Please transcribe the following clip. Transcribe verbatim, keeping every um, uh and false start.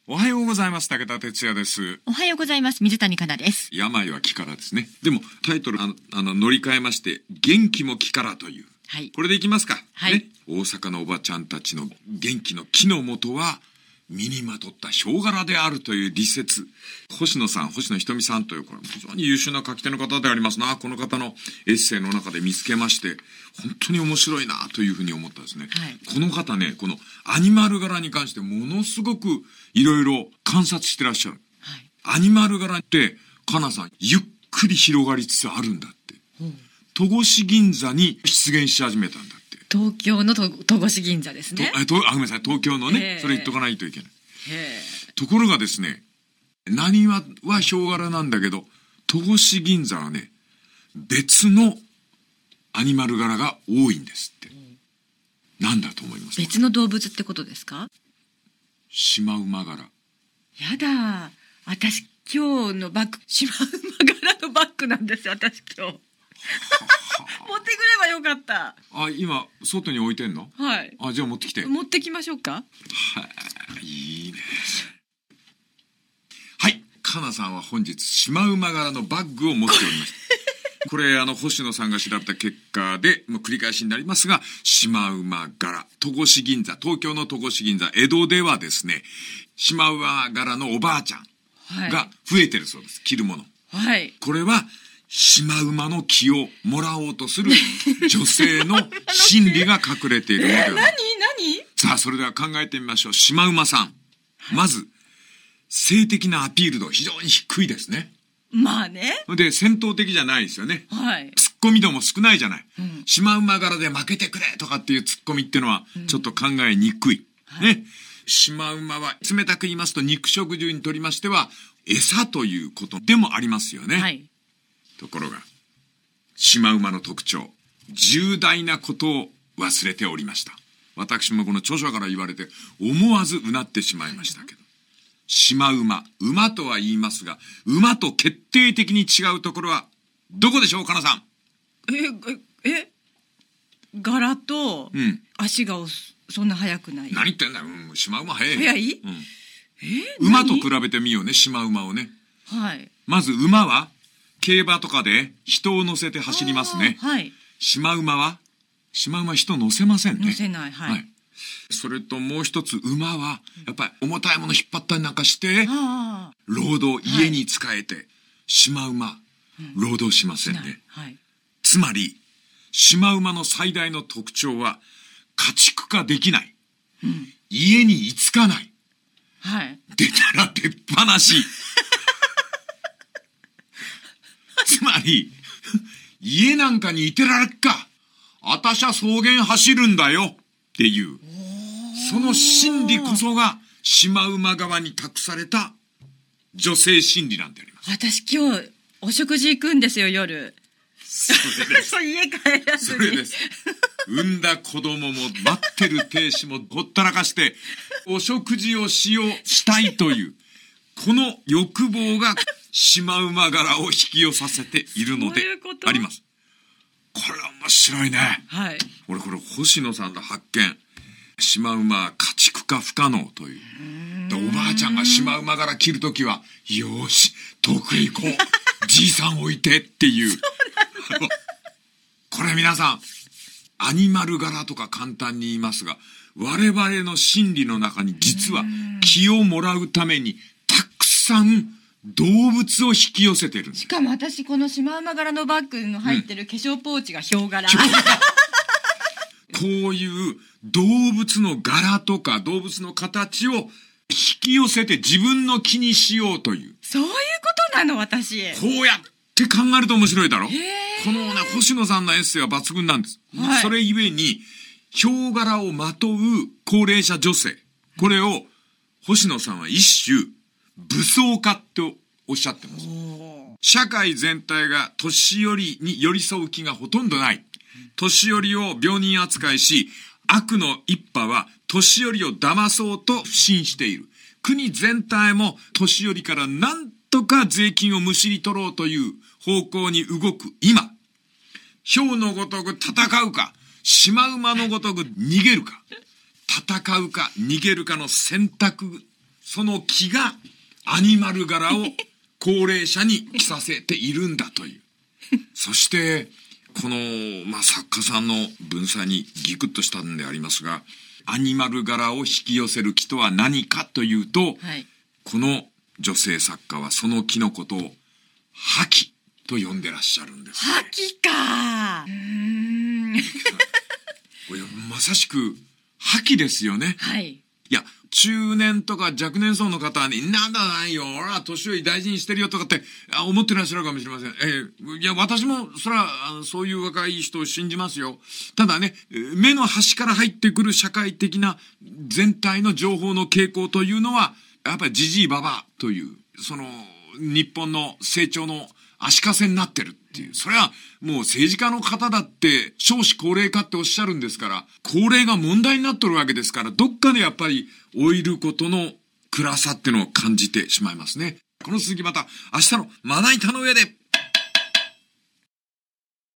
おはようございます。武田哲也です。 おはようございます。水谷香奈です。 病は気からですね。でもタイトルあのあの乗り換えまして元気も気からという、 はい、 これでいきますか、 はいね、大阪のおばちゃんたちの元気の気の元は身にまとったヒョウ柄であるという理説。星野さん、星野ひとみさんというこれ非常に優秀な書き手の方でありますな。この方のエッセイの中で見つけまして本当に面白いなというふうに思ったですね、 はい、 この方ね、このアニマル柄に関してものすごくいろいろ観察してらっしゃる、 はい、 アニマル柄ってかなさんゆっくり広がりつつあるんだって、うん、戸越銀座に出現し始めたんだって。 東京のと戸越銀座ですね。 とえとあごめんなさい、東京のね、それ言っとかないといけない。ところがですね、何ははヒョウ柄なんだけど戸越銀座はね別のアニマル柄が多いんですって、うん、なんだと思いますか？ 別の動物ってことですか？ シマウマ柄。 やだ、私今日のバッグシマウマ柄のバッグなんですよ。私今日持ってくればよかった。 あ、今外に置いてんの？ はい。 あ、じゃあ持ってきて。 持ってきましょうか。 はい、いいね。はい、かなさんは本日シマウマ柄のバッグを持っておりましたこれあの星野さんが調べた結果でもう繰り返しになりますが、シマウマ柄、戸越銀座、東京の戸越銀座、江戸ではですねシマウマ柄のおばあちゃんが増えてるそうです、着るもの。 はい。 これはシマウマの気をもらおうとする女性の心理が隠れているのではないか。 何何？ さあそれでは考えてみましょう。シマウマさん、はい、まず性的なアピール度非常に低いですね。 まあね。 で戦闘的じゃないですよね。 はい。 ツッコミ度も少ないじゃない、うん、シマウマ柄で負けてくれとかっていうツッコミっていうのはちょっと考えにくい、うん、ね、はい、シマウマは冷たく言いますと肉食獣にとりましては餌ということでもありますよね、はい、ところがシマウマの特徴、重大なことを忘れておりました。私もこの著書から言われて思わずうなってしまいましたけど、シマウマ、馬とは言いますが馬と決定的に違うところはどこでしょう、かなさん。 え、え、柄と足がそんな速くない、うん、 何言ってんだよ、うん、シマウマ速い。 速い、 うん、 え馬と比べてみようね、シマウマをね。 はい。まず馬は競馬とかで人を乗せて走りますね。 はい。 シマウマはシマウマ人乗せませんね。 乗せない、はい、はい。 それともう一つ、馬はやっぱり重たいもの引っ張ったりなんかして労働、家に仕えて、はい、シマウマ労働しませんね、うん、はい、つまりシマウマの最大の特徴は家畜化できない、うん、家に居つかない、はい、出たら出っ放しつまり家なんかにいてられっか、あたしゃ草原走るんだよっていうその心理こそがシマウマ側に託された女性心理なんであります。 私今日お食事行くんですよ、夜。 それです家帰らずに。 それです。産んだ子供も待ってる亭主もほったらかしてお食事をしようしたいというこの欲望がシマウマ柄を引き寄させているのであります。これは面白いね。 はい。 俺これ星野さんの発見、シマウマ家畜化不可能という。でおばあちゃんがシマウマ柄着るときはよし遠くへ行こうじいさん置いてっていうこれ皆さんアニマル柄とか簡単に言いますが我々の心理の中に実は気をもらうためにたくさん動物を引き寄せてるんです。 しかも私このシマウマ柄のバッグの入ってる化粧ポーチがヒョウ柄、うん、 こういう動物の柄とか動物の形を引き寄せて自分の気にしようという、 そういうことなの。私こうやって考えると面白いだろ。このね星野さんのエッセイは抜群なんです、はい、それゆえにヒョウ柄をまとう高齢者女性、これを星野さんは一種武装化とおっしゃってます。社会全体が年寄りに寄り添う気がほとんどない、年寄りを病人扱いし悪の一派は年寄りを騙そうと不信している。国全体も年寄りから何とか税金をむしり取ろうという方向に動く今、ヒョウのごとく戦うかシマウマのごとく逃げるか、戦うか逃げるかの選択その気がアニマル柄を高齢者に着させているんだという。そして、この、まあ、作家さんの文才にギクッとしたんでありますが、アニマル柄を引き寄せる気とは何かというと、はい、この女性作家はその気のことを覇気と呼んでらっしゃるんです、ね。 覇気か。うーんこれまさしく覇気ですよね。 はい。 いや、中年とか若年層の方に、なんだないよ、俺は年寄り大事にしてるよとかって思ってらっしゃるかもしれません。えー、いや、私も、そら、そういう若い人を信じますよ。ただね、目の端から入ってくる社会的な全体の情報の傾向というのは、やっぱりジジイババアという、その、日本の成長の足かせになってるっていう。それはもう政治家の方だって少子高齢化っておっしゃるんですから、高齢が問題になっとるわけですから、どっかでやっぱり老いることの暗さっていうのを感じてしまいますね。この続きまた明日のまな板の上で。